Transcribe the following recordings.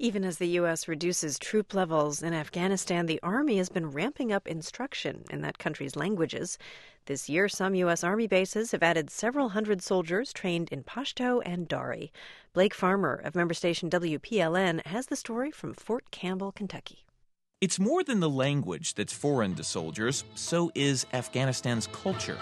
Even as the U.S. reduces troop levels in Afghanistan, the Army has been ramping up instruction in that country's languages. This year, some U.S. Army bases have added several hundred soldiers trained in Pashto and Dari. Blake Farmer of member station WPLN has the story from Fort Campbell, Kentucky. It's more than the language that's foreign to soldiers, so is Afghanistan's culture.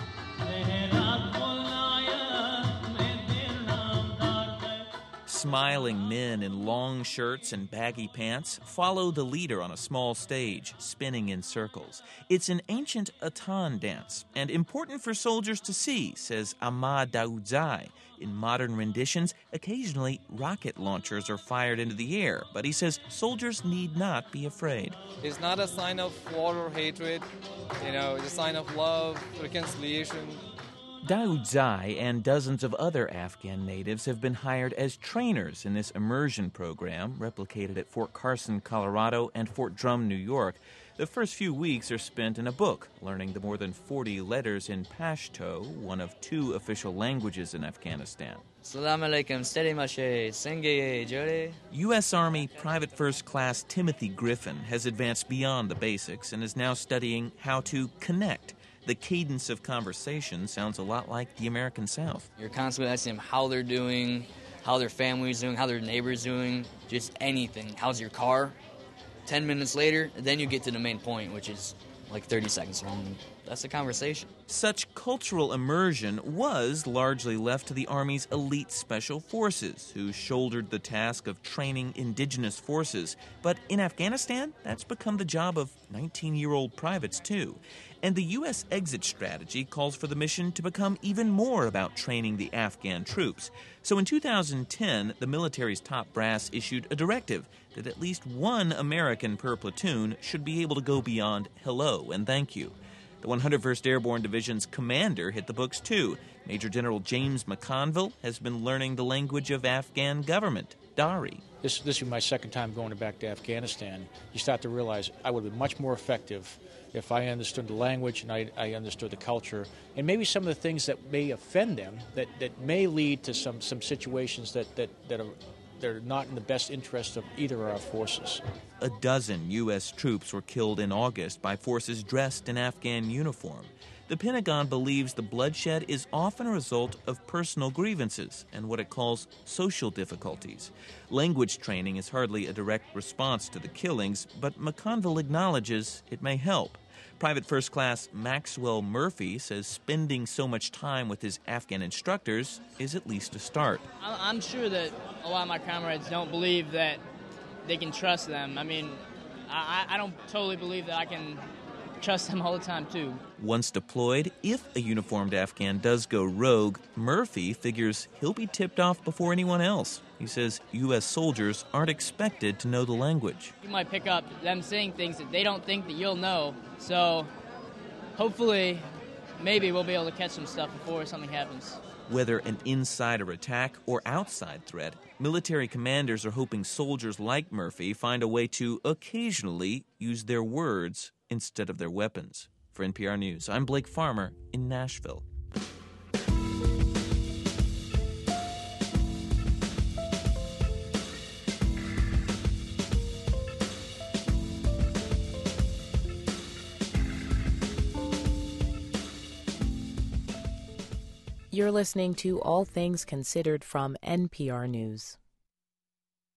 Smiling men in long shirts and baggy pants follow the leader on a small stage, spinning in circles. It's an ancient Atan dance, and important for soldiers to see, says Ahmad Daoudzai. In modern renditions, occasionally rocket launchers are fired into the air, but he says soldiers need not be afraid. It's not a sign of war or hatred, it's a sign of love, reconciliation. Daoudzai and dozens of other Afghan natives have been hired as trainers in this immersion program, replicated at Fort Carson, Colorado, and Fort Drum, New York. The first few weeks are spent in a book, learning the more than 40 letters in Pashto, one of two official languages in Afghanistan. Assalamu alaikum, steady mache, senge jore. U.S. Army Private First Class Timothy Griffin has advanced beyond the basics and is now studying how to connect. The cadence of conversation sounds a lot like the American South. You're constantly asking them how they're doing, how their family's doing, how their neighbor's doing, just anything. How's your car? 10 minutes later, then you get to the main point, which is like 30 seconds long. That's the conversation. Such cultural immersion was largely left to the Army's elite special forces, who shouldered the task of training indigenous forces. But in Afghanistan, that's become the job of 19-year-old privates, too. And the U.S. exit strategy calls for the mission to become even more about training the Afghan troops. So in 2010, the military's top brass issued a directive that at least one American per platoon should be able to go beyond hello and thank you. The 101st Airborne Division's commander hit the books, too. Major General James McConville has been learning the language of Afghan government, Dari. This is my second time going back to Afghanistan. You start to realize I would be much more effective if I understood the language and I understood the culture, and maybe some of the things that may offend them, that may lead to some situations that are not in the best interest of either of our forces. A dozen U.S. troops were killed in August by forces dressed in Afghan uniform. The Pentagon believes the bloodshed is often a result of personal grievances and what it calls social difficulties. Language training is hardly a direct response to the killings, but McConville acknowledges it may help. Private First Class Maxwell Murphy says spending so much time with his Afghan instructors is at least a start. I'm sure that a lot of my comrades don't believe that they can trust them. I mean, I don't totally believe that I can trust them all the time, too. Once deployed, if a uniformed Afghan does go rogue, Murphy figures he'll be tipped off before anyone else. He says U.S. soldiers aren't expected to know the language. You might pick up them saying things that they don't think that you'll know. So hopefully, maybe we'll be able to catch some stuff before something happens. Whether an insider attack or outside threat, military commanders are hoping soldiers like Murphy find a way to occasionally use their words instead of their weapons. For NPR News, I'm Blake Farmer in Nashville. You're listening to All Things Considered from NPR News.